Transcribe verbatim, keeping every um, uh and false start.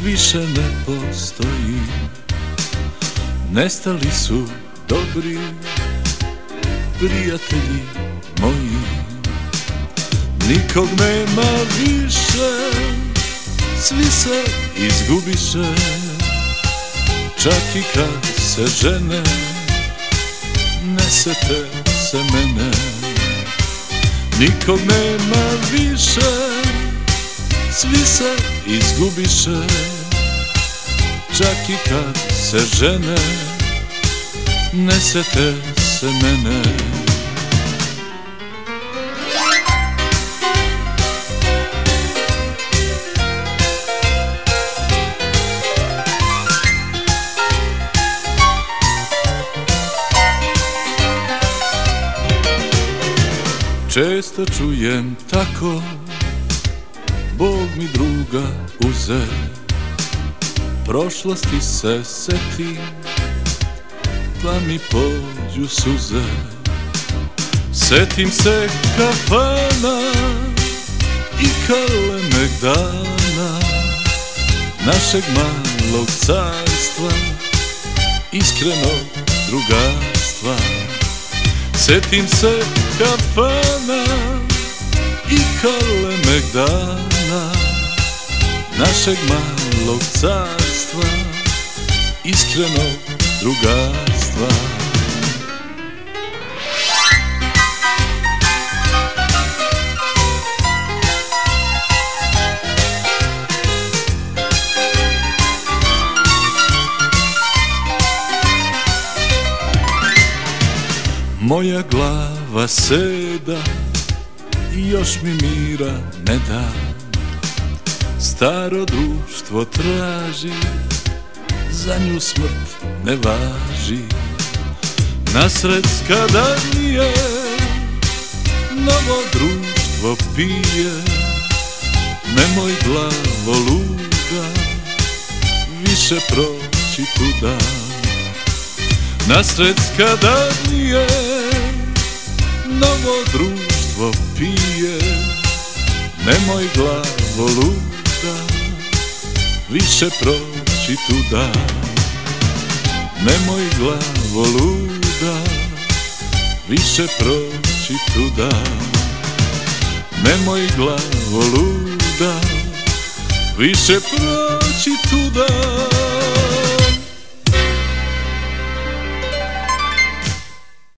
više ne postoji. Nestali su dobri prijatelji moji. Nikog nema više, svi se izgubiše. Čak i kad se žene, ne sete se mene. Nikog nema više, svi se izgubiše. Čak i kad se žene, ne sete se mene. Često čujem tako, Bog mi druga uze. Prošlosti se setim, pa mi pođu suze. Setim se kafana i kalenog dana, našeg malog carstva, iskrenog drugarstva. Setim se kafana i kalenog dana, našeg malog carstva, iskrenog drugarstva. Moja glava seda i još mi mira ne da. Staro društvo traži, za nju smrt ne važi. Nasred skadarnije novo društvo pije. Nemoj glavo luda više proći tuda. Nasred skadarnije novo društvo pije. Nemoj glavo luda više proći tuda. Nemoj glavo luda više proći tuda. Nemoj glavo luda više proći tuda.